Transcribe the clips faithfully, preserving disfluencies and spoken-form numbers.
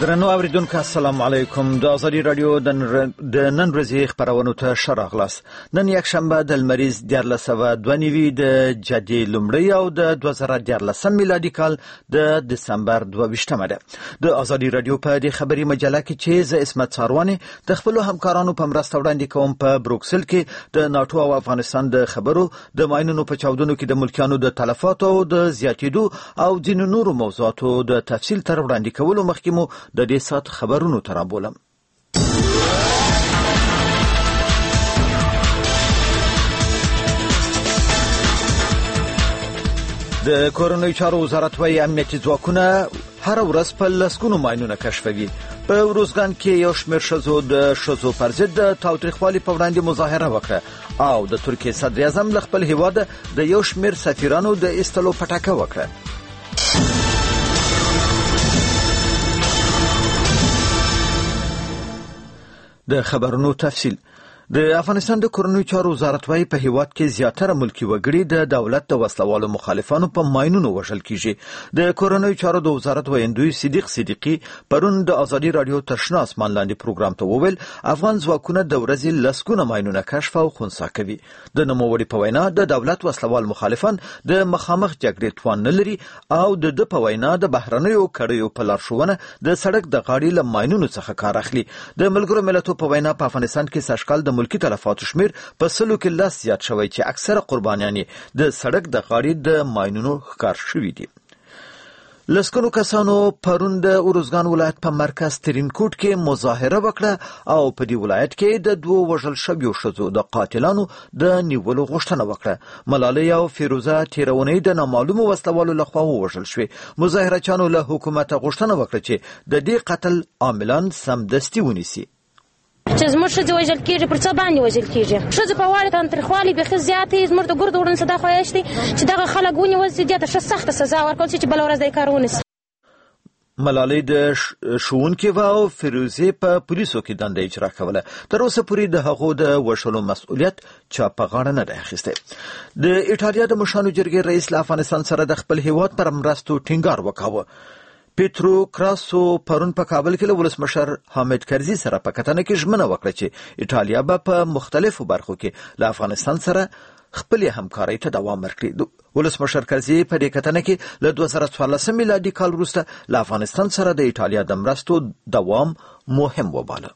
درنو اوریدونکو السلام علیکم. د ازادي رادیو د نن ورځې خبرونو ته ښه راغلاست. نن یک شنبه د لمریز دیارلس سوه دوه نوي د جدي لومړی او د دوه زره دیارلسم میلادي کال د دسمبر دوه ویشتمه ده. د ازادي رادیو په دې خبري مجله کې چې زه اسمت څارواني د خپل همکارانو په مرسته وړاندې کوم په بروکسل کې د ناتو او افغانستان د خبرو د ماینونو په چاودنو کې د ملکیانو د تلفاتو او د زیاتېدو او ځینو نورو موضوعاتو د تفصیل تر وړاندې کولو مخکې مو د دې سات خبرونو ترابولم. د کورنۍ چارو وزارت وايي امنیتي ځواکونه هر ورځ په لسګونو ماینونه کشفوي. په روزګان کې یو شمېر ښځو د ښځو پر ضد د تاوتریخوالي په وړاندې مظاهره وکړه او د ترکیې صدر اعظم له خپل هیواده د یو شمېر سفیرانو د ایستلو پټاکه وکړه. د خبرونو تفصیل. د افغانستان د کورنۍ چارو وزارت وايي په هیواد کې زیاتره ملکی وګړي د دولت د وسلوالو مخالفانو په ماینونو وژل کیږي. د کورنۍ چارو د وزارت ویندوی صدیق صدیقی پرون د ازادي رادیو تشنا اسمان لاندې پروګرام ته وویل افغان ځواکونه د ورځې لسګونه ماینونه کشف او خنثی کوي. د نوموړي په وینا د دولت وسلوال مخالفان د مخامخ جګړې توان نه لري او د د په وینا د بهرنیو کړیو په لارښوونه د سړک د غاړې له ماینونو څخه کار اخلي. د ملګرو ملتونو په وینا په افغانستان کې سږکال د ملکی تلفاتو شمیر په سلو کې لاس زیات شوی چې اکثره قربانیان د سړک د غاړې د ماینونو ښکار شوي دي. لسګونو کسانو پرون د اروزګان ولایت په مرکز ترینکوټ کې مظاهره وکړه او په دې ولایت کې د دوه وژل شویو ښځو د قاتلانو د نیولو غوښتنه وکړه. ملالۍ او فیروزه تیرونۍ د نامعلومو وسلوالو لخوا ووژل شوې. مظاهرچیانو له حکومته غوښتنه وکړه چې د دې قتل عاملان سمدستي ونیسي. چې زموږ ښځې وژل کېږي پر څه باندې وژل کېږي. ښځې په واړه تاوتریخوالي بیخي زیات دی. زموږ د ګردو وړاندې څه دا خواهش دی چې دغه خلک ونیول سي، دې ته ښه سخته سزا ورکړل سي چې بله ورځ دې کار ونه سي. ملالۍ د ښوونکې وه او فیروزې په پولیسو کې دنده اجرا کوله. تر اوسه پورې د هغو د وژلو مسؤلیت چا په غاړه نه دی اخیستی. د ایټالیا د مشرانو جرګې رئیس له افغانستان سره د خپل هیواد پر مرستو ټینګار وکاوه. پیترو کراسو پرون په کابل کې له ولسمشر حامد کرزي سره په کتنه کې ژمنه وکړه چې ایټالیا به په مختلفو برخو کې له افغانستان سره خپل همکارۍ ته دوام ورکړي. ولسمشر کرزي په دې کتنه کې له دوه زره څوارلسم میلادي کال وروسته له افغانستان سره د ایټالیا د مرستو دوام مهم وباله.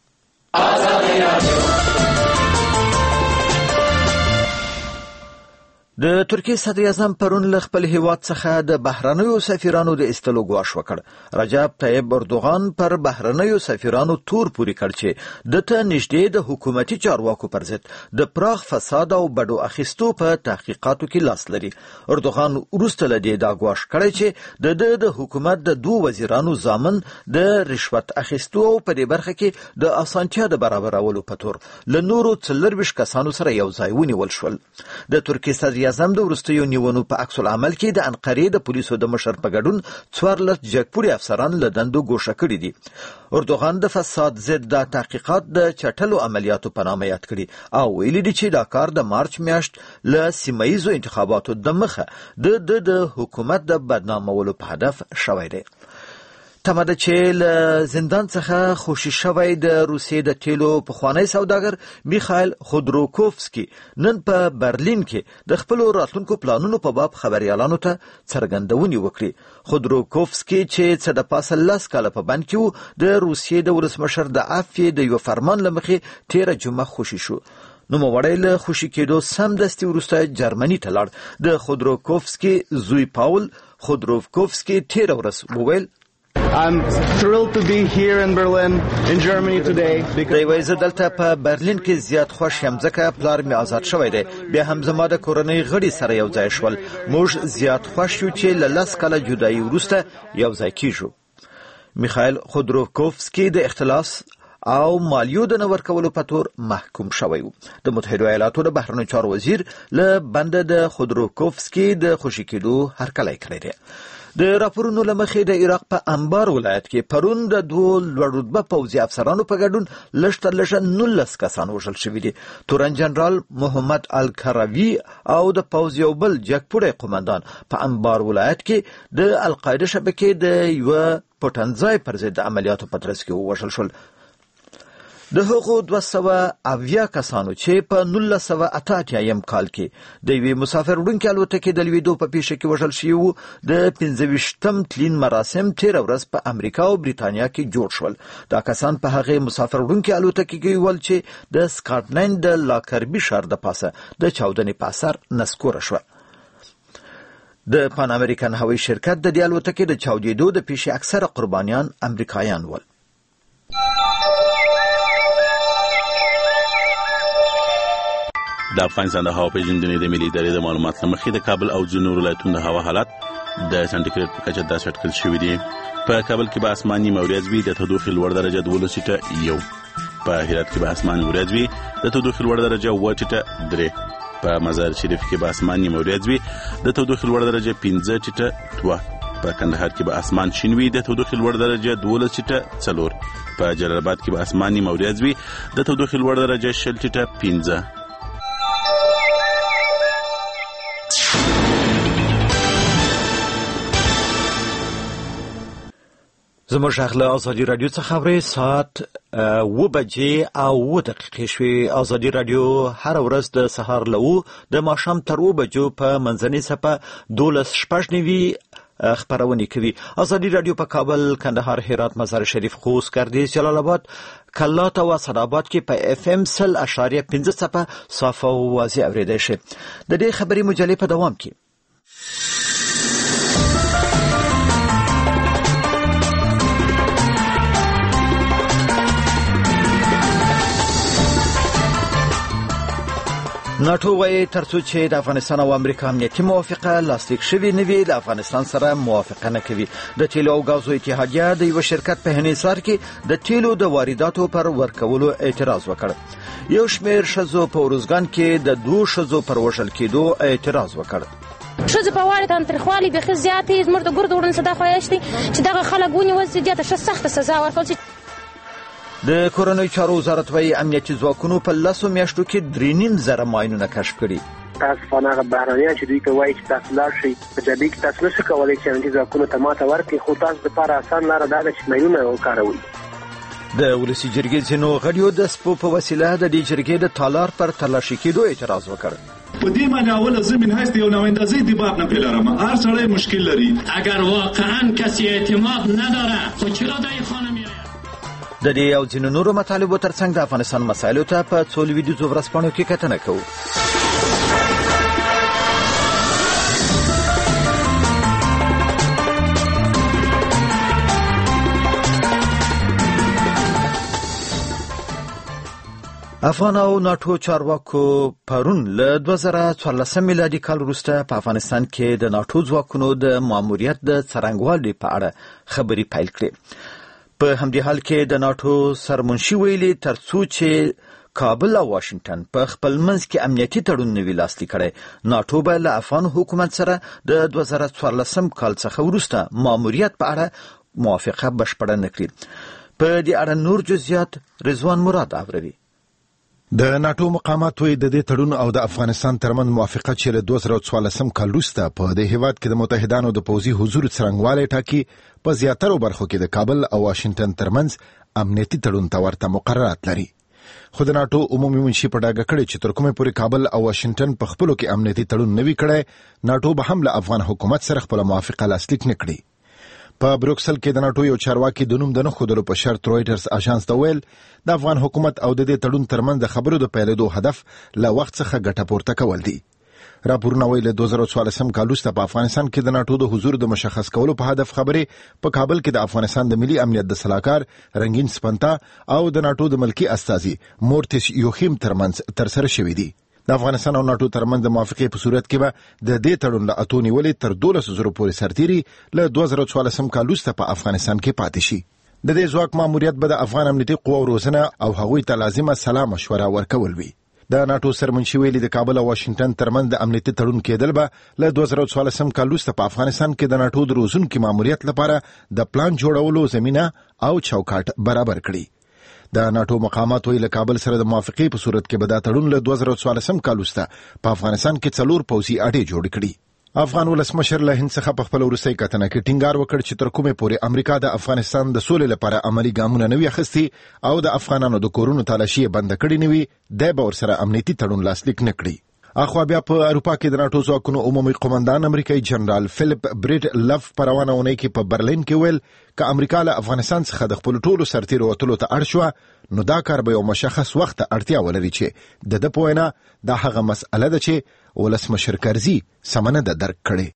د ترکیې صدر اعظم پرون له خپل هیواد څخه د بهرنیو سفیرانو د ایستلو ګواښ وکړ. رجب طیب اردوغان پر بهرنیو سفیرانو تور پوري کړ چې دته نږدې د حکومتي چارواکو پر ضد د پراخ فساد او بډو اخیستو په تحقیقاتو کې لاس لري. اردوغان وروسته له دې دا ګواښ کړی چې د د حکومت د دوه وزیرانو ضامن د رشوت اخیستو او په دې برخه کې د اسانتیا د برابرولو په تور له نورو څلرویشت کسانو سره یو ځای ونیول شول. د ترکیې صدر اعظم د وروستیو نیونو په عکس العمل کې د انقرې د پولیسو د مشر په ګډون څوارلس جګپوري افسران له دندو ګوښه کړي دي. اردوغان د فساد ضد د تحقیقات د چټلو عملیاتو په نامه یاد کړي او ویلي دي چې دا کار د مارچ میاشت له سیمه ییزو انتخاباتو د مخه د د حکومت د بدنامولو په هدف شوی دی. تمه ده چې له زندان څخه خوشي شوی د روسیې د تیلو پخوانی سوداګر میخایل خودروکوفسکي نن په برلین کې د خپلو راتلونکو پلانونو په باب خبریالانو ته څرګندونې وکړي. خودروکوفسکي چې څه د پاسه لس کاله په بند کې و د روسیې د ولسمشر د عفوې د یو فرمان له مخې تیره جمعه خوشي شو. نوموړی له خوشي کېدو سمدستي وروسته جرمني ته لاړ. د خودروکوفسکي زوی پاول خودروکوفسکي تیره ورځ وویل I'm thrilled to be here in Berlin, in Germany today. دی وایي زه دلته په برلین کې زیات خوښ یم ځکه پلار مې آزاد شوی دی. بیا هم زما د کورنۍ غړي سره یو ځای شول. موږ زیات خوښ یو چې له لس کاله جدایي وروسته یو ځای کیږو. میخایل خودروکوفسکي د اختلاس او مالیو د نه ورکولو په تور محکوم شوی و. د متحده ایالاتو د بهرنیو چارو وزیر له بنده د خودروکوفسکي د خوشي کېدو هرکلی کړی دی. د راپورونو له مخې د عراق په انبار ولایت کې پرون د دوه لوړ رتبه پوځي افسرانو په ګډون لږ تر لږه نولس کسان وژل شوي دي. تورن جنرال محمد الکروي او د پوځ یو بل جګپوړی قومندان په انبار ولایت کې د القاعده شبکې د یوه پټنځای پر ضد عملیاتو په ترڅ کې ووژل شول. د هغو دوه سوه اویا کسانو چې په نولس سوه اته اتیایم کال کې د یوې مسافر وړونکې الوتکې د لوېدو په پیښه کې وژل شوي وو. د پنځه ویشتم تلین مراسم تېره ورځ په امریکا او بریتانیا کې جوړ شول. دا کسان په هغې مسافر وړونکې الوتکې کې ول چې د سکاټلند د لاکربي ښار د پاسه د چاودنې په اثر نسکوره شوه. د پان امریکن هوایي شرکت د دې الوتکې د چاودېدو د پیښې اکثره قربانیان امریکایان ول. د افغانستان د هوا پیژندنې د ملي ادارې د معلوماتو له مخې د کابل او ځینو ولایتونو د هوا حالات د سانتیګریډ په کچه داسې اټکل شوي دي. په کابل کې به اسمان نیمه ورځ وي، د تودوخې لوړ درجه دولس ټیټه یو. په هرات کې به اسمان ورځ وي، د تودوخې لوړ درجه اووه ټیټه درې. په مزار شریف کې به اسمان نیمه ورځ وي، د تودوخې لوړ درجه پنځه ټیټه دوه. په کندهار کې به اسمان شین وي، د تودوخې لوړ درجه دولس ټیټه څلور. په جلال آباد کې به اسمان نیمه ورځ وي، د تودوخې لوړ درجه شل ټیټه پنځه. زموږ غږ له ازادي راډیو څخه اورئ. ساعت اوه بجې او اوه دقیقې شوې. ازادي راډیو هره ورځ د سهار له اوه د ماښام تر اوه بجو په منځنۍ څپه دولس شپږ نوي خپرونې کوي. ازادي راډیو په کابل، کندهار، هرات، مزار شریف، خوست، ګردیز، جلال آباد، کلات او اسداباد کې په اف ام سل اشاریه پنځه څپه صافه او واضح اورېدای شي. د دې خبري مجلې په دوام کې ناټو وايي ترڅو چې د افغانستان او امریکا امنیتي موافقه لاسلیک شوې نه وي، له افغانستان سره موافقه نه کوي. د تیلو او غازو اتحادیه د یو شرکت په انحصار کې د تیلو د وارداتو پر ورکولو اعتراض وکړ. یو شمېر ښځو په ارزګان کې د دوه ښځو پر وژل کېدو اعتراض وکړ. ښځو په واړه تاوتریخوالي بیخي زیاتې زموږ د ګردو وړاندې څه دا خواهش دی چې دغه خلک ونیول سي، دې ته ښه سخته سزا ورکړل شي. د کورنۍ چارو وزارت وايي امنیتي ځواکونو په لسو میاشتو کې درې نیم زره ماینونه کشف کړي. تاسو هغه بهرنیان چې دوی ته وایي چې تاسو لاړ شئ په جبهې کې تاسو نشئ کولی چې امنیتي ځواکونو ته ماته ورکړي، خو تاسو دپاره اسان لاره دا ده چې ماینونه وکاروئ. د ولسي جرګې ځینو غړیو د سپو په وسیله د دې جرګې د تالار پر تلاشي کېدو اعتراض وکړ. په دې معنی اوله زه من هست یو نمایندازی دیبات نه پیلرم، هر سړی مشکل لري. اگر واقعا کسی اعتماد نداره خو چرا دای خانه میآید. د دې او ځینو نورو مطالبو ترڅنګ د افغانستان مسایلو ته په څو لویدیځو ورځپاڼو کې کتنه کوو. افغان او ناټو چارواکو پرون له دوه زره څوارلسم میلادي کال وروسته په افغانستان کې د ناټو ځواکونو د ماموریت د څرنګوالي په اړه خبرې پیل کړې. په همدې حال کې د ناټو سرمنشي ویلي ترڅو چې کابل او واشنگټن په خپل منځ کې امنیتي تړون نه وي لاسلیک کړی، ناټو به له افغان حکومت سره د دوه زره څوارلسم کال څخه وروسته ماموریت په اړه موافقه بشپړه نه کړي. په دې اړه نور جزئیات رضوان مراد اوري. د ناټو مقامات وی د دې تړون او د افغانستان ترمن موافقه چې له دوه زره څوارلسم کال وروسته په دې هیواد کې د متحدانو د پوځي حضور څرنګوالی ټاکي، په زیاترو برخو کې د کابل او واشنگټن ترمنځ امنیتي تړون ته ورته مقررات لري. خو د ناټو عمومي منشي په ډاګه کړی چې تر کومه پورې کابل او واشنگټن په خپلو کې امنیتي تړون نه وي کړی، ناټو به هم له افغان حکومت سره خپله موافقه لاسلیک نه کړي. په بروکسل کې د ناټو یو چارواکي د نوم د نه ښودلو په شرط رویټرز اژانس ته ویل د افغان حکومت او د دې تړون ترمنځ د خبرو د پیلېدو هدف له وخت څخه ګټه پورته کول دي. راپورونه ویل د دوه زره څوارلسم کال وروسته په افغانستان کې د ناټو د حضور د مشخص کولو په هدف خبرې په کابل کې د افغانستان د ملي امنیت د سلاکار رنگین سپنتا او د ناټو د ملکی استازي مورتس یوخیم ترمنځ ترسره شوې دي. د افغانستان او ناټو ترمنځ د موافقې په صورت کې به د دې تړون له اتو نیولې تر دولس زره پورې سرتیري له دوه زره څوارلسم کال وروسته په افغانستان کې پاتې شي. د دې ځواک ماموریت به د افغان امنیتي قواو روزنه او هغوی ته لازمه سلا مشوره ورکول وي. د ناتو سرمنشي ویلي د کابل او واشنگټن ترمنځ د امنیتي تړون کېدل به له دوه زره څوارلسم کال وروسته په افغانستان کې د ناتو د روزونکي ماموریت لپاره د پلان جوړولو زمینه او چوکاټ برابر کړي. د ناتو مقامات ویل کابل سره د موافقې په صورت کې به دا تړون له دوه زره څوارلسم کال وروسته په افغانستان کې څلور پوځي اډې جوړ کړي. افغان ولسمشر له هند څخه په خپل وروستۍ کتنه کې ټینګار وکړ چې تر کومه پورې امریکا د افغانستان د سولې لپاره عملی ګامونه نه وي اخیستي او د افغانانو د کورونو تالاشي بند کړي نه وي، د به ورسره امنیتي تړون لاسلیک نه کړي. اخوا بیا په اروپا کې د ناتو ځواکونو عمومي قومندان امریکایي جنرال فلیپ بریډ لف په روانه اونۍ کې په برلین کې ویل که امریکا له افغانستان څخه د خپل ټولو سرتیرو وتلو ته اړ شوه نو دا کار به یو مشخص وخت اړتیا ولري چې د ده په وینا دا هغه مسأله ده چې ولسمشر کرزي سمنه ده درک کړي.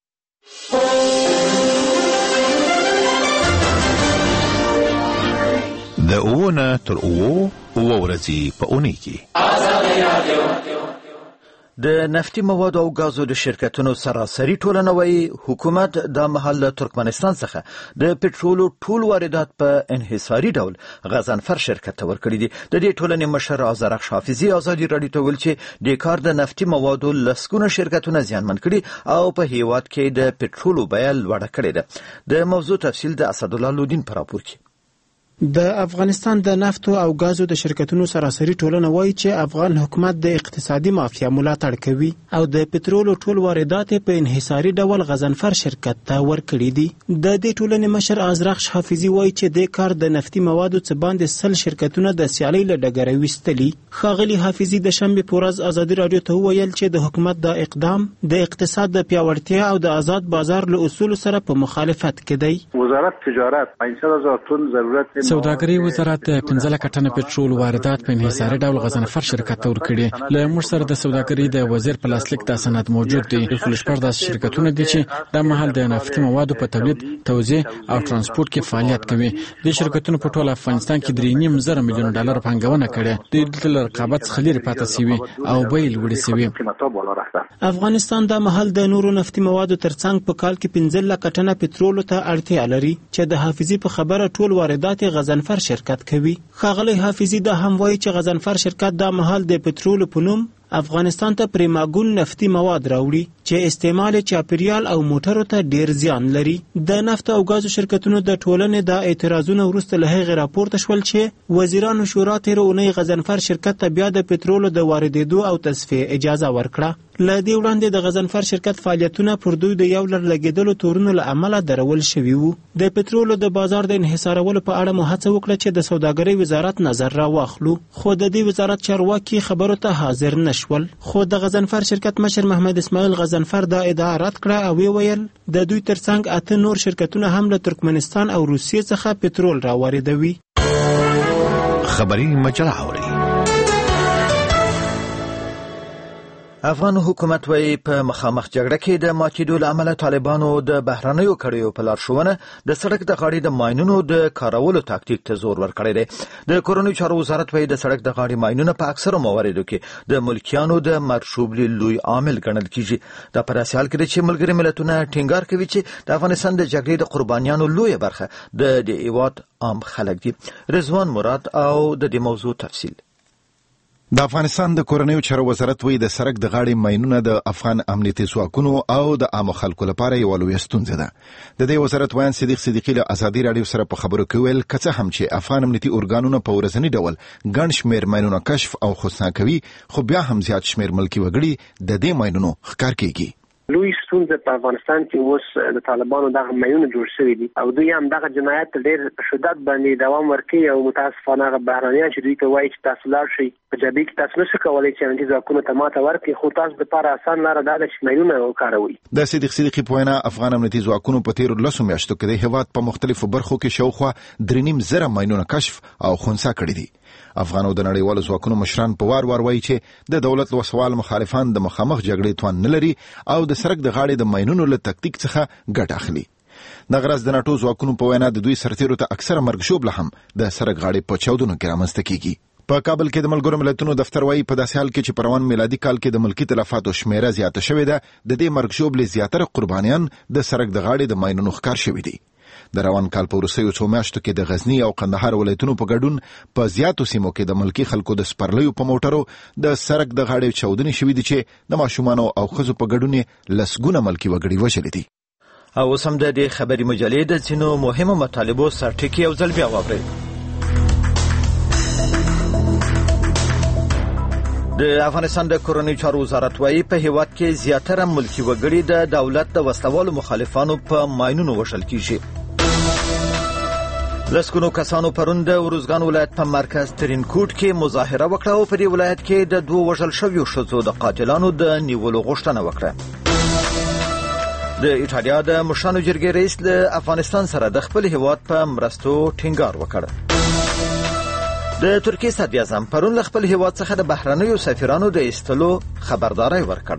د اوونه تر اوو اوه ورځې په اونۍ کې د نفتي موادو او غازو د شرکتونو سراسري ټولنه وایي حکومت د مهال له ترکمنستان څخه د پټرولو ټول واردات په انحصاري ډول غزنفر شرکت ته ورکړي دي. د دې ټولنې مشر آذرخش حافظي ازادي راډیو ته ویل چې د کار د نفتي موادو لسګونه شرکتونه زیانمن کړي او په هیواد کې د پټرولو بیه لوړه کړې ده. د موضوع تفصیل د اسدالله لودین پر راپور کې. د افغانستان د نفتو او غازو د شرکتونو سراسري ټولنه وایي چې افغان حکومت د اقتصادي مافیا ملاتړ کوي او د پټرولو ټول واردات په انحصاري ډول غزنفر شرکت ته ورکړي دي. د دې ټولنې مشر آذرخش حافظي وایي چې د کار د نفتي موادو څخه باندې سل شرکتونه د سیالۍ له ډګره وستلي. ښاغلي حافظي د شنبې په ورځ ازادي راډیو ته وویل چې د حکومت د اقدام د اقتصاد د پیاوړتیا او د آزاد بازار له اصولو سره په مخالفت کې دی. وزارت تجارت پنځه هزار ټن ضرورت سوداګري وزارت پنځه لکه ټنه پټرول واردات په انحصاري ډول غزنفر شرکت ته ورکړي. له موږ سره د سوداګري د وزیر په لاسلیک د سند موجود دی. د شپږ داسې شرکتونه دي چې د مهال د نفتي موادو په تولید، توزیع او ترانسپورت کې فعالیت کوي. د شرکتونو په ټول افغانستان کې درې نیم زره میلیون ډالر پانګونه کړې. د رقابت څخه لرې پاتې شوي او بیې لوړې شوي. افغانستان د مهال د نورو نفتي موادو ترڅنګ په کال کې پنځه لکه ټنه پټرول ته اړتیا لري چې د حافظي په خبره ټول واردات غزنفر شرکت کوي. ښاغلی حافظي دا هم وایي چې غزنفر شرکت دا مهال د پټرول په نوم افغانستان ته پریماګون نفتي مواد راوړي چې استعمال چاپیریال او موټرو ته ډیر زیان لري. د نفت او غازو شرکتونو د ټولنې د اعتراضونو وروسته له هغې راپورته شول چې وزیرانو شورا تېره اونۍ غزنفر شرکت ته بیا د پټرولو د واردېدو او تصفیې اجازه ورکړه. له دې وړاندې د غزنفر شرکت فعالیتونه پر دوی د یو لړ لګېدلو تورونو له امله درول شوي وو. د پټرولو د بازار د انحصارولو په اړه مو هڅه وکړه چې د سوداګرۍ وزارت نظر راواخلو، خو د دې وزارت چارواکي خبرو ته حاضر نشول. خو د غزنفر شرکت مشر محمد اسماعیل غزنفر دا ادعا رد کړه او ویل د دوی ترڅنګ اته نور شرکتونه هم له ترکمنستان او روسیې څخه پټرول راواردوي. خبري مجله اوري. افغان حکومت وایي په مخامخ جګړه کې د ماتېدو له امله طالبانو د بهرنیو کړیو په لارښوونه د سړک د غاړې د ماینونو د کارولو تاکتیک ته زور ورکړی دی. د کورنیو چارو وزارت وایي د سړک د غاړې ماینونه په اکثرو مواردو کې د ملکیانو د مرشوبلي لوی عامل ګڼل کیږي. دا په داسې حال کې دی چې ملګري ملتونه ټینګار کوي چې د افغانستان د جګړې د قربانیانو لویه برخه د دې هېواد عام خلک دي. رضوان مراد او د دې موضوع تفصیل. د افغانستان د کورنیو چارو وزارت وایي د سړک د غاړې ماینونه د افغان امنیتي ځواکونو او د عامو خلکو لپاره یوه لویه ستونزه ده. د دې وزارت ویان صدیق صدیقي له ازادي راډیو سره په خبرو کې ویل که څه هم چې افغان امنیتي ارګانونه په ورځني ډول ګڼ شمېر ماینونه کشف او خصنا کوي، خو بیا هم زیات شمېر ملکي وګړي د دې ماینونو ښکار کیږي. لوی ستونزه په افغانستان کې اوس د طالبانو دغه ماینونه جوړ شوي دي او دوی هم دغه جنایت ډېر په شدت باندې دوام ورکوي او متاسفانه هغه بهرنیان چې دوی ته وایي چې تاسو لاړ شئ په جبهې کې تاسو نشئ کولی چې امنیتي ځواکونو ته ماته ورکړي، خو تاسو دپاره اسان لاره دا ده چې ماینونه وکاروئ. د صدیق صدیقي په وینا افغان امنیتي ځواکونو په تېرو لسو میاشتو کې د هېواد په مختلفو برخو کې شاوخوا درې نیم زره ماینونه کشف او خنثی کړي دي. افغانو د نړیوالو ځواکونو مشران په وار وار وایي چې د دولت وسوال مخالفان د مخامخ جګړې توان نه لري او د سړک د غاړې د ماینونو له تکتیک څخه ګټه اخلي. دغه راز د ناټو ځواکونو په وینا د دوی سرتیرو ته اکثره مرګ ژوبله هم د سړک غاړې په چاودنو کې رامنځته کیږي. په کابل کې د ملګرو ملتونو دفتر وایي په داسې حال کې چې په روان میلادي کال کې د ملکي تلفاتو شمیره زیاته شوې ده، د دې مرګ ژوبلې زیاتره قربانیان د سړک د غاړې د ماینونو ښکار شوي دي. د روان کال په وروستیو څو میاشتو کې د غزنی او قندهار ولایتونو په ګډون په زیاتو سیمو کې د ملکي خلکو د سپرلیو په موټرو د سړک د غاړې چاودنې شوې دي چې د ماشومانو او ښځو په ګډون یې لسګونه ملکي وګړي وژلي دي. او اوس هم د دې خبري مجلې د ځینو مهمو مطالبو سرټکي او ځل بیا واورئ. د افغانستان د کورنۍ چارو وزارت وايي په هیواد کې زیاتره ملکي وګړي د دولت د وسلوالو مخالفانو په ماینونو وژل کیږي. لسګونو کسانو پرون د ارزګان ولایت په مرکز ترینکوټ کې مظاهره وکړه او په دې ولایت کې د دوه وژل شویو ښځو د قاتلانو د نیولو غوښتنه وکړه. د ایټالیا د مشرانو جرګې رئیس له افغانستان سره د خپل هیواد په مرستو ټینګار وکړ. د ترکیې صدر اعظم پرون له خپل هیواد څخه د بهرنیو سفیرانو د ایستلو خبرداری ورکړ.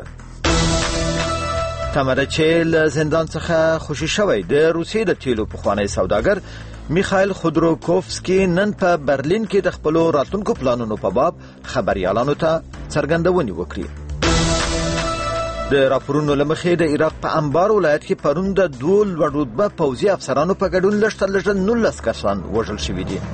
تمه ده چې له زندان څخه خوشي شوی د روسیې د تیلو پخوانی سوداګر میخایل خودروکوفسکی نن په برلین کې د خپلو راتلونکو پلانونو په باب خبريالانو ته څرګندونې وکړي. د راپورونو له مخې د عراق په انبار ولایت کې پرون د دوه لوړ رتبه پوځي افسرانو په ګډون لږ تر لږه نولس کسان وژل شوي دي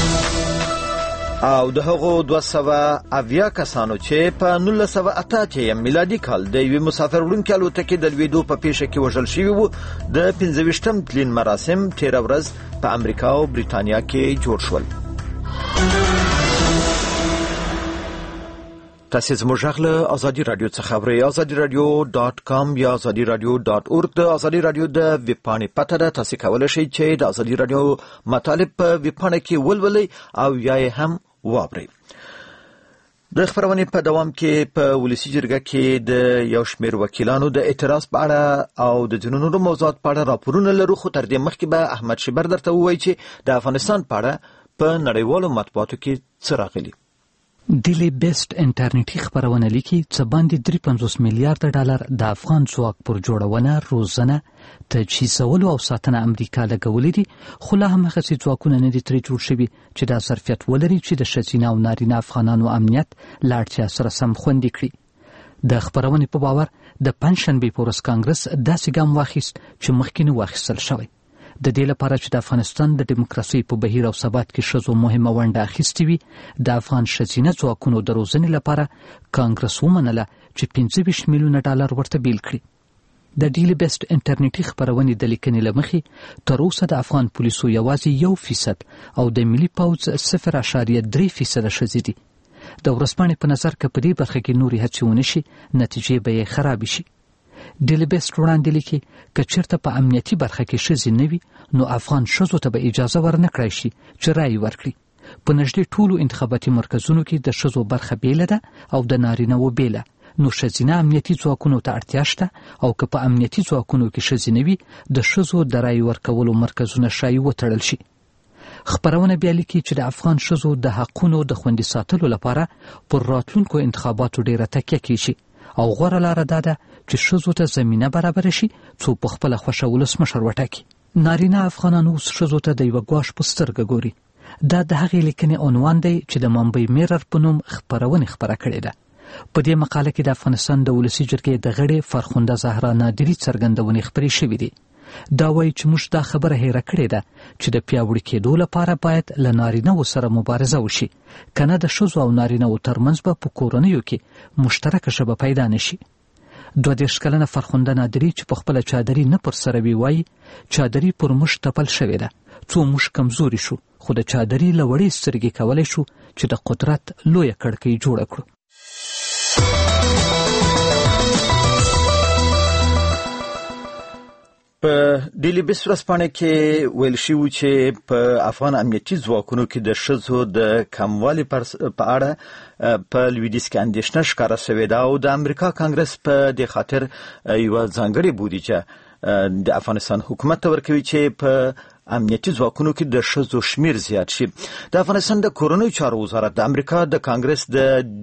او د هغو دوه سوه اویا کسانو چې په نولس سوه اته اتیا میلادي کال د یوې مسافر وړونکي الوتکې د لوېدو په پیښه کې وژل شوي وو. د پنځه ویشتم تلین مراسم تېره ورځ په امریکا او بریتانیا کې جوړ شول. تاسو زموږ غږ له ازادي رادیو څخه اورئ. ازادي رادیو ډاټ کام یا ازادي رادیو ډاټ اورګ د ازادي رادیو د ویب پاڼې پته ده. تاسو کولی شئ چې د ازادي رادیو مطالب په ویب پاڼه کې ولولئ او یا یې هم واورئ. د خبرونې په دوام کې په ولسي جرګه کې د یو شمېر وکیلانو د اعتراض په اړه او د ځینو نورو موضوعات په اړه راپورونه لرو، خو تر دې مخکې به احمد شیبر درته ووایي چې د افغانستان په اړه په نړیوالو مطبوعاتو کې څه راغلي. ډیلی بیسټ انټرنیټي خبرونه لیکي چې باندې درې پنځوس میلیارډ ډالر د افغان ځواک پر جوړونه، روزنه، تجهیزولو او ساتنه امریکا لګولې دي، خو لا هم هغه ځواکونه نه دي ترې جوړ شوي چې دا ظرفیت ولري چې د ښځینه او نارینه افغانانو امنیت له اړتیا سره سم خوندي کړي. د خبرونې په باور د پنجشنبې په ورځ کانګرس داسې ګام واخیست چې مخکې نه واخیستل شوی. د دې لپاره چې د افغانستان د دیموکراسۍ په بهیر او ثبات کې ښځو مهمه ونډه اخیستې وي، د افغان ښځینه ځواکونو د روزنې لپاره کانګرس ومنله چې پنځه ویشت میلیونه ډالر ورته بیل کړي. د ډیلی بیسټ انټرنیټي خبرونې د لیکنې له مخې تر اوسه د افغان پولیسو یوازې یو فیصد او د ملي پوځ صفر اعشاریه درې فیصده ښځې دي. د ورځپاڼې په نظر که په دې برخه کې نورې هڅې ونه شي، نتیجې به یې خرابې شي. ډیلی بیسټ وړاندې لیکي که چېرته په امنیتي برخه کې ښځې نه وي، نو افغان ښځو ته به اجازه ورنه کړای شي چې رایې ورکړي. په نږدې ټولو انتخاباتي مرکزونو کې د ښځو برخه بیله ده او د نارینه‌وو بیله، نو ښځینه امنیتي ځواکونو ته اړتیا شته، او که په امنیتي ځواکونو کې ښځې نه وي، د ښځو د رایې ورکولو مرکزونه ښایي وتړل شي. خبرونه بیا لیکي چې د افغان ښځو د حقونو د خوندي ساتلو لپاره پر راتلونکو انتخاباتو ډیره تکیه کیږي، او غوره لاره دا ده چې ښځو ته زمینه برابره شي څو په خپله خوښه ولسمشر وټاکي. نارینه افغانان اوس ښځو ته د یوه ګواښ په سترګه ګوري. دا د هغې لیکنې عنوان دی چې د ممبۍ میرر په نوم خپرونې خپره کړې ده. په دې مقاله کې د افغانستان د ولسي جرګې د غړې فرخنده زهرا نادري څرګندونې خپرې شوې دي. دا وایي چې موږ دا خبره هیره کړې ده چې د پیاوړي کېدو لپاره باید له نارینه‌وو سره مبارزه وشي، کنه د ښځو او نارینه‌وو ترمنځ به په کورنیو کې مشترکه ژبه پیدا نشي. دوه دېرش کلنه فرخنده نادري چې په خپله چادري نه پر سره وي وایي چادري پر موږ تپل شوې ده څو موږ کمزوري شو، خو د چادري له وړې سترګې کولی شو چې د قدرت لویه کړکۍ جوړه کړو. په ډیلی بیسټ ورځپاڼه کې ویل شوي چې په افغان امنیتي ځواکونو کې د ښځو د کموالي په اړه په لویدیځ کې اندېښنه ښکاره شوې ده او د امریکا کانګرس په دې خاطر یوه ځانګړې بودیجه د افغانستان حکومت ته ورکوي چې په امنیتي ځواکونو کې د ښځو شمیر زیات شي. د افغانستان د کورنیو چارو وزارت د امریکا د کانګرس د دې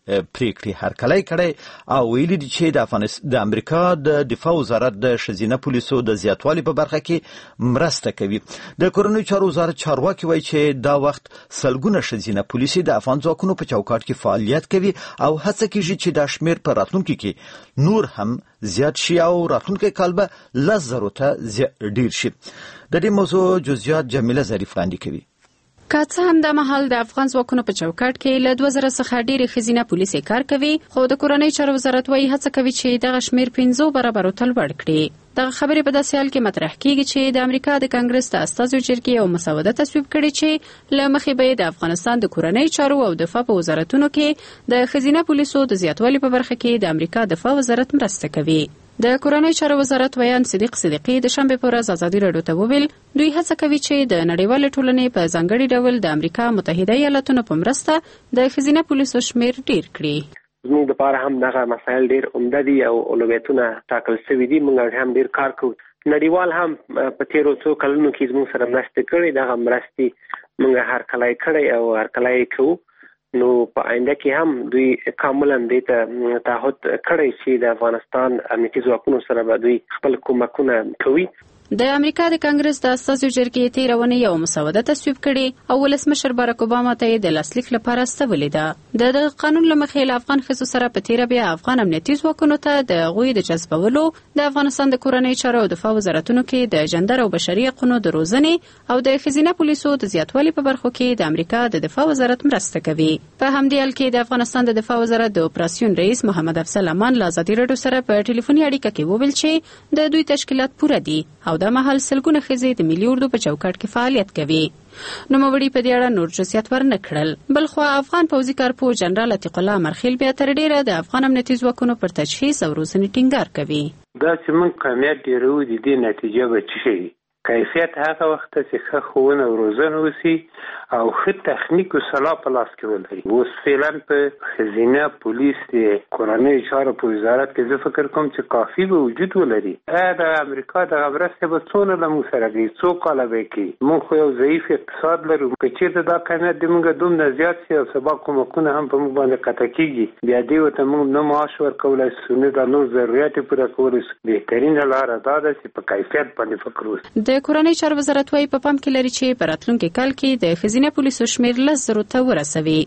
پریکړې هرکلی کړی او ویلي دي چې د افغانستان د امریکا د دفاع وزارت د ښځینه پولیسو د زیاتوالي په برخه کې مرسته کوي. د کورنیو چارو وزارت چارواکي وایي چې دا وخت سلګونه ښځینه پولیسې د افغان ځواکونو په چوکاټ کې فعالیت کوي او هڅه کیږي چې دا شمیر په راتلونکي کې نور هم زیات شي او راتلونکي کال به لس زرو ته ډیر شي. د دې موضوع جزئیات جمیله ظریف وړاندې کوي. که څه هم دا مهال د افغان ځواکونو په چوکاټ کې له دوه زره څخه ډېرې ښځینه پولیسې کار کوي، خو د کورنۍ چارو وزارت وایي هڅه کوي چې دغه شمېر پنځو برابرو ته لوړ کړي. دغه خبرې په داسې حال کې مطرح کیږي چې د امریکا د کانګرس د استازو جرګې یو مسوده تصویب کړې چې له مخې به د افغانستان د کورنۍ چارو او دفاع په وزارتونو کې د ښځینه پولیسو د زیاتوالي په برخه کې د امریکا دفاع وزارت مرسته کوي. د کورنۍ چارو وزارت ویان صدیق صدیقی د شنبې په ورځ ازادي راډیو ته وویل دوی هڅه کوي چې د نړیوالې ټولنې په ځانګړي ډول د امریکا متحده ایالاتونو په مرسته د ښځینه پولیسو شمېر ډیر کړي. زموږ لپاره هم دغه مسایل ډیر عمده دي او اولویتونه ټاکل شوي دي. موږ هم ډیر کار کوو. نړیوال هم په تیرو څو کلونو کې زموږ سره مرسته کړې. دغه مرستې موږ هرکلی کړی او هرکلی کوو. نو په آینده کې هم دوی کاملا دې ته تعهد کړی چې د افغانستان امنیتي ځواکونو سره به دوی خپل کومکونه کوي. د امریکا د کانګرس د استازو جرګې تېره اونۍ یو مسوده تصویب کړې او ولسمشر باراک اوباما ته یې د لاسلیک لپاره استولې ده. د دغه قانون له مخې له افغان ښځو سره په تېره بیا افغان امنیتي ځواکونو ته د هغوی د جذبولو د افغانستان د کورنۍ چارو او دفاع وزارتونو کې د جندر او بشري حقونو د روزنې او د ښځینه پولیسو د زیاتوالي په برخو کې د امریکا د دفاع وزارت مرسته کوي. په همدې حال کې د افغانستان د دفاع وزارت د اپراسیون رئیس محمد افضل امان له ازادي راډیو سره په ټلیفوني اړیکه کې وویل چې د دوی تشکیلات پوره دي او دا مهال سلګونه ښځې د ملي اردو په چوکاټ کې فعالیت کوي. نوموړي په دې اړه نور جزئیات ورنه کړل. بلخوا افغان پوځي کارپوه جنرال عتیق الله مرخیل بیا تر ډیره د افغان امنیتي ځواکونو پر تجهیز او روزنې ټینګار کوي. دا چې موږ کامیاب ډیرو د دې نتیجه به څه شي؟ کیفیت هغه وخت چې ښه ښوونه او روزنه وسي او ښه تخنیک او سلاح په لاس کې ولري. اوس فعلا په ښځینه پولیس د کورنۍ چارو په وزارت کې زه فکر کوم چې کافي به وجود ولري. د امریکا دغه مرستې به څونه له موږ سره کوي؟ څو کاله به کوي؟ موږ خو یو ضعیف اقتصاد لرو. که چېرته دا کمیت د موږ دومره زیات شي او سبا کومکونه هم په موږ باندې قطع کېږي، بیا دې ورته موږ نه معاش ورکولی شو نه د نور ضرورت یې پوره کولی شو. بهترینه لاره دا ده چې په کیفیت باندې فکر وشي. د کورنۍ چارو وزارت وايي په پام کې لري چې په راتلونکي کال کې د ښځینه پولیسو شمېر لس زرو ته ورسوي.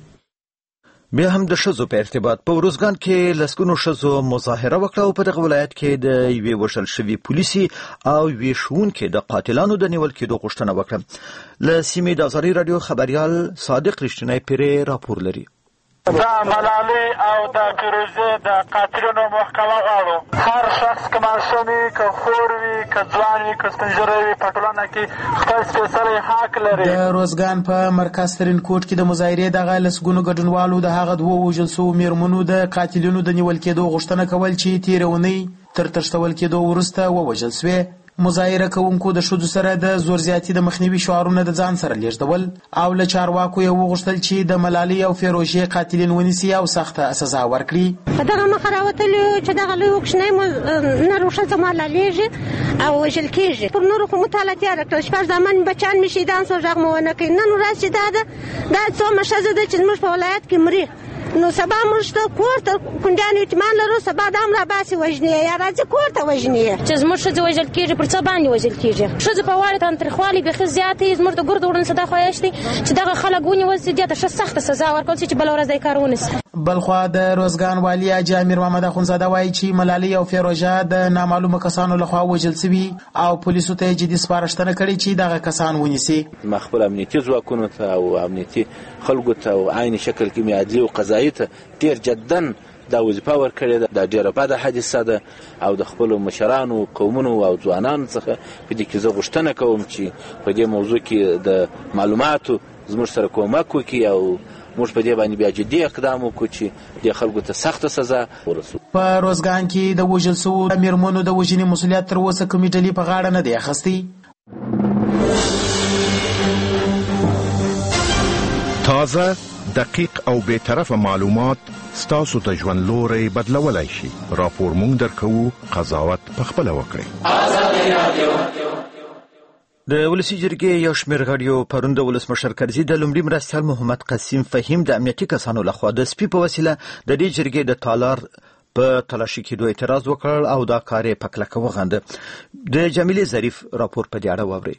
بیا هم د ښځو په ارتباط په ارزګان کې لسګونو ښځو مظاهره وکړه او په دغه ولایت کې د یوې وژل شوې پولیسي او یوې ښوونکې د قاتلانو د نیول کېدو غوښتنه وکړه. له سیمې د ازادي راډیو خبریال صادق رښتینی پیرې راپور لري. د ملالۍ او د فیروزې د قاتلینو محکمه غواړو. هر شخص که ماشوم وي که خور وي که ځوان وي که سپین ږیری وي په ټولنه کې خپل سپېڅلی حق لري. د روزګان په مرکز ترین کوټ کې د مظاهرې دغه لسګونو ګډونوالو د هغه دوو وژل شوو میرمنو د قاتلینو د نیول کېدو غوښتنه کول چې تېره اونۍ تر تښتول کېدو وروسته ووژل شوې. مظاهره کوونکو د ښځو سره د زور زیاتي د مخنیوي شعارونه د ځان سره لیږدول او له چارواکو یې وغوښتل چې د ملالۍ او فیروژې قاتلین ونیسي او سخته سزا ورکړي. په دغه مخه راوتلي چې دغه لوی کوچنی نر ښځه معلولیږي او وژل کېږي. پر نورو خو مطالعه تیاره کړل. شپږ زامن بچیان مې شهیدان سوه، غږ مو ونه کوي. نن ورځ چې دا ده دا څومره ښځه ده چې زموږ په ولایت کې مري. نو سبا موږ ته کور ته کونډیانو اطمینان لرو، سبا دا هم راباسي وژني یا راځي کور ته وژني. چې زموږ ښځې وژل کېږي پر څه باندې وژل کېږي؟ ښځو په واړه تاوتریخوالی بیخي زیات دی. زموږ د ګردو وړاندې دا خوښ دی چې دغه خلک ونیول سي، دې ته ښه سخته سزا ورکول سي چې بله ورځ دی کار ونیسي. بلخوا د روزګان والي حاجي امیر محمد اخندزاده وایي چې ملالۍ او فیروژه د نامعلومه کسانو لخوا وژل سوي او پولیسو ته یې جدي سپارښتنه کړې چې دغه کسان ونیسي. ما خپل امنیتي ځواکونو ته او امنیتي خلکو ته او عین شکل کې مې عدلي او قضایي ته ډېر جدن دا وظیفه ورکړې ده. دا ډېره بده حادثه ده او د خپلو مشرانو قومونو او ځوانانو څخه په دې کې زه غوښتنه کوم چې په دې موضوع کې د معلوماتو زموږ سره کومک وکړي او موږ په دې باندې بیا جدي اقدام وکړو چې دې خلکو ته سخته سزا ورسوو. په روزګان کې د وژل شوو میرمنو د وژنې مسؤلیت تر اوسه کومې ډلې په غاړه نه دی اخیستی. تازه، دقیق او بی‌طرفه معلومات ستاسو ته ژوند لوری بدلولی شي. راپور مونږ درکوو، قضاوت پخپله وکړئ. د ولسی جرګې یو شمېر غړیو پرون د ولسمشر کرزي د لومړي مرستیال محمد قاسم فهیم د امنیتي کسانو لخوا د سپي په وسیله د دې جرګې د تالار په تلاشي کېدو اعتراض وکړ او دا کار یې په کلکه وغنده. د جمیلې ظریف راپور په دې اړه واورئ.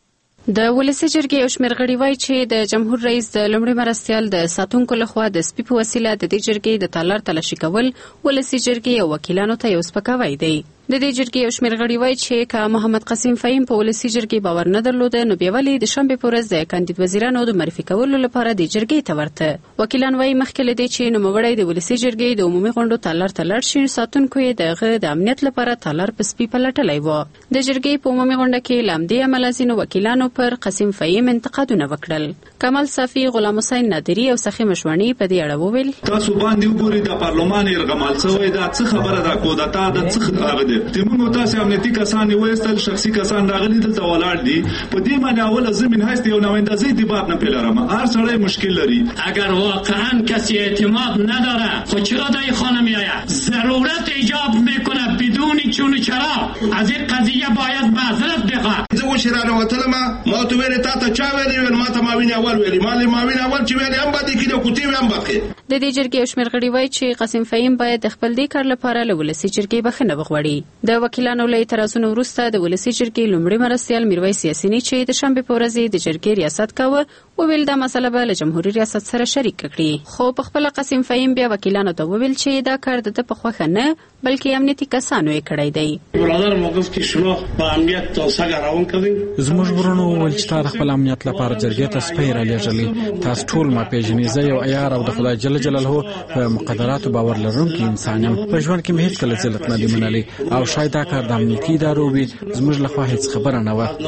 د ولسی جرګې یو شمېر غړي وایي چې د جمهور رئیس د لومړي مرستیال د ساتونکو لخوا د سپي په وسیله د دې جرګې د تالار تلاشي کول ولسی جرګې او وکیلانو ته یو سپکاوی دی. د دې جرګې یو شمېر غړي وایي چې که محمد قاسم فهیم په ولسی جرګې باور نه درلوده نو بیا ولې د شنبې په ورځ د کاندید وزیرانو د معرفي کولو لپاره د جرګې ته ورته. وکیلان وایي مخکې له دې چې نوموړی د ولسی جرګې د عمومي غونډو تالار ته لاړ شي ساتونکو یې د هغه د امنیت لپاره تالار په سپي پلټلی و. د جرګې په عمومي غونډه کې له همدې امله ځینو وکیلانو پر قاسم فهیم انتقادونه وکړل. کمال صافي، غلام حسین نادري او سخي مشوڼي په دې اړه وویل تاسو باندې وګورئ د پارلمان یرغمال شوی دا څه خبره ده کو دا تا د څه هغه دي تیمونو تاسو امنیتي کسان وایستل شخصي کسان راغلي دلته ولاړ دي په دې معنی اوله زمين هست یو نمایندګي دیبات نه پیلارم هر سړی مشکل لري. اگر واقعا کسی اعتماد نداره خب چرا دای خانه میآید؟ ضرورت ایجاب میکنه بدون چون چرا از این قضیه باید معذرت بخواد. زه وشرانه وتلم ما تو ویل تا ته چا ویل ول ما ته ما ویني اول ویل مالي ما ویني اول چې ویل هم باندې کیده کوتي هم باندې. د دې جرګې شمېر غړي وایي چې قاسم فهیم باید د خپل دې کار لپاره له ولسی جرګې بخښنه وغواړي. د وکیلانو له اعتراضونو وروسته د ولسی جرګې لومړي مرستیال میرویس یاسیني چې د شنبې په ورځ د جرګې ریاست کاوه وویل دا مسله به له جمهوریت ریاست سره شریک کړي. خو په خپل قاسم فهیم بیا وکیلانو ته وویل چې دا کار د په خوښه نه بلکې امنیتي کسانو یې کړی دی. برادر موقف کې شما په امنیت توسعه روان کړئ. زموږ ورونو ول چې تاسو خپل امنیت لپاره جرګې ته سپیر لېږلي تاسو ټول ما پیژنې زه یو عیار او د خدای جل جلاله په مقدراتو باور لرونکي انسان یم. په ژوند کې مې هیڅ کله ذلت نه دی منلی او شاید دا کار د امنیتي ادارو وي زموږ لخوا هیڅ خبره نه وه.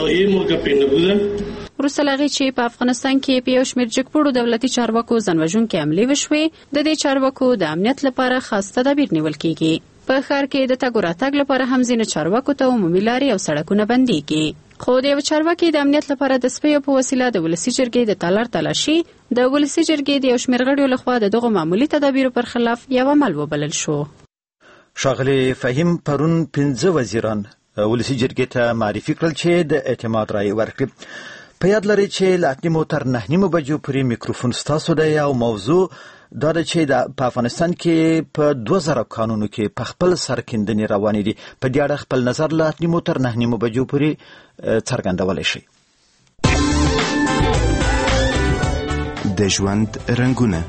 وروسته له هغې چې په افغانستان کې په یو شمېر جګپوړو دولتي چارواکو ځانوژونکې حملې وشوې د دې چارواکو د امنیت لپاره خاص تدابیر نیول کېږي. په ښار کې د تګ راتګ لپاره هم ځینې چارواکو ته عمومي لارې او سړکونه بندېږي. خو د یو چارواکي د امنیت لپاره د سپیو په وسیله د ولسی جرګې د تالار تلاشي د ولسی جرګې د یو شمېر غړیو لخوا د دغو معمولي تدابیرو پر خلاف یو عمل وبلل شو. ښاغلی فهیم پرون پنځه وزیران ولسی جرګې ته معرفي کړل چې د اعتماد رایې ورکړي. په یاد لرئ چې له اته نیمو تر نهه نیمو بجو پورې میکروفون ستاسو دی او موضوع دا ده چې په افغانستان کې په دوه زره کانونو کې په خپل سر کیندنې روانې دي. په دې اړه خپل نظر له اته نیمو تر نهه نیمو بجو پورې څرګندولی شئ. د ژوند رنګونه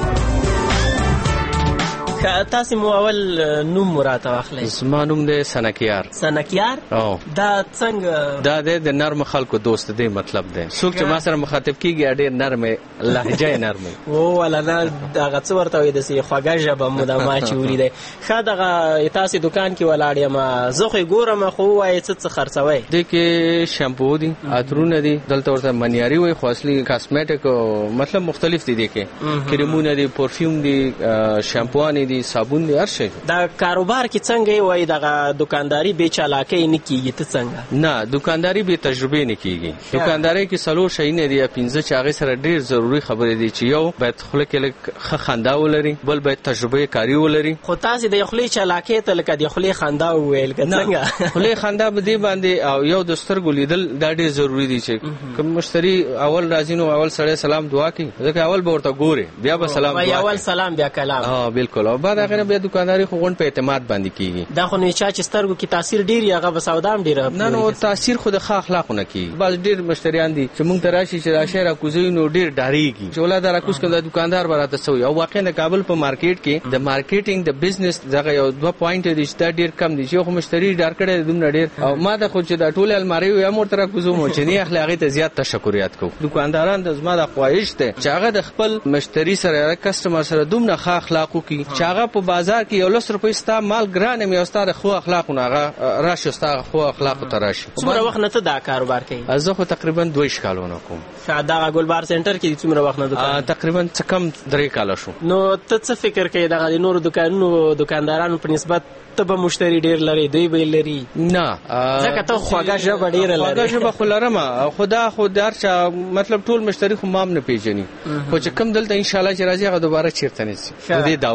که تاسو مو اول نوم مراته واخلئ. زما نوم دی سنکیار. سنکیار؟ او دا څنګه؟ دا د نرم خلکو دوست دی مطلب دی. څوک چې ما سره مخاطب کیږي ډېر نرمه لهجه یې نرمه. او ولنه دغه څه ورته وایي داسې خوږه ژبه مو د ما چې ولیدی. ښه دغه تاسې دکان کې ولاړ یم زه خو یې ګورم خو ووایې څه څه خرڅوئ؟ دې کې شامپو دي عطرونه دي دلته ورته منیاري وایي خو اصلي کاسمیټک مطلب مختلف دي. دې کې کریمونه دي پرفیوم دي شامپوانې دي صابون دی هر شي. دا کاروبار کې څنګه وای دغه دکانداري به چالاکي نه کیږي ته څنګه؟ نه دکانداري به تجربه نه کیږي. دکانداري کې څلور شي نه دی پنځه چې هغه سره ډیر ضروری خبرې دي چې یو باید خلک له خندا ولري بل باید تجربه کاری ولري. خو تاسو د خپل چالاکي ته لکه د خپل خندا ویل څنګه؟ خپل خندا به دی باندې او یو د سترګو لیدل دا ډیر ضروری دي چې کوم مشتری اول راځي نو اول سره سلام دعا کوي ځکه اول به ورته ګوري بیا به سلام دعا کوي. اول سلام بیا کلام. ها بالکل. او بعد هغه بیا دکانداري خو غون په اعتماد باندې کیږي. دا خو نه چا چې سترګو کې تاثیر ډیر هغه بسودام ډیر. نه نو تاثیر خو د ښه اخلاقونه کیږي. بعض ډیر مشتریان دي چې مونږ ته راشي چې راشه را کوزي نو ډیر ډاریږي چې ولا دا کوس کله دکاندار براته سوی او واقعا د کابل په مارکیټ کې د مارکیټینګ د بزنس دغه یو دوه پوینټ دي چې دا ډیر کم دي چې خو مشتری ډار کړي دومره ډیر او ما د خو چې د ټوله الماری یو مور تر کوزو مو چې نه اخلاقی ته زیات تشکریات کوم. دکانداران د زما د خواهش ته چې هغه د خپل مشتری سره کسٹمر سره دومره ښه اخلاقو کی چې هغه په بازار کې یو لس روپۍ ستا مال ګران مې استاد خو اخلاقونه هغه راشي ستا خو اخلاق ته راشي. څومره وخت نه ته دا کاروبار کوي؟ زه خو تقریبا دوه کالونه کوم. دا ګلبار سنټر کې څومره وخت نه دکان؟ تقریبا څه کم درې کال شو. نو ته څه فکر کوي دغه نور دکانونو دکاندارانو په نسبت ته به مشتری ډیر لري دوی به لري؟ نه ځکه ته خوږه ژبه ډیره لري. خوږه ژبه خو لرم خدا خو دار چا مطلب ټول مشتری خو مام نه پیژني خو چې کم دلته ان شاء الله چې راځي هغه دوباره چیرته نشي. دې داوا لرم.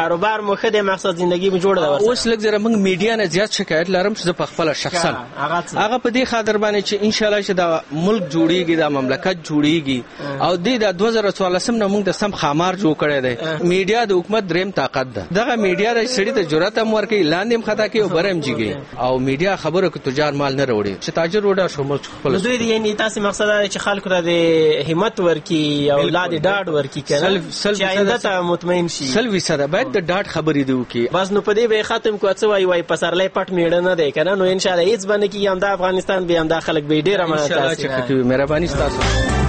کاروبار مو ښه دی مقصد زندگی مو جوړه ده اوس لږ زره موږ میډیا نه زیات شکایت لرم چې په خپل شخصا هغه په دې خاطر باندې چې ان شاء الله چې دا ملک جوړیږي دا مملکت جوړیږي او دې د دوه زره څوارلس نه موږ د سم خامار جوړ کړی دی میډیا د حکومت دریم طاقت ده دغه میډیا د سړي ته جرأت هم ورکوي لاندې هم خطا کوي او برم جیږي او میډیا خبره کوي تجار مال نه وروړي چې تاجر وډا شو ملک خپل دوی یعنی تاسو مقصد دا چې خلکو ته د همت ورکی او لاندې ډاډ ورکی کنه چې آینده ته مطمئن شي سلوي سره باید د ډاډ خبرې دی وکي بس نو په دې به ختم کو څه وای وای پسرلې پټ میړه نه دی کنه نو ان شاء الله هیڅ باندې کې هم د افغانستان به هم د خلک به ډیر امانت تاسو مهرباني تاسو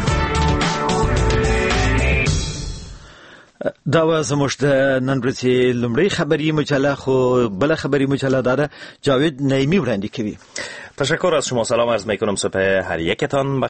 دا و زموږ د نن ورځې لومړی خبري مجله خو بل خبري مجله داره جاوید نعیمی وړاندې کوي. تشکر از شما. سلام عرض میکنم صبح هر یکتان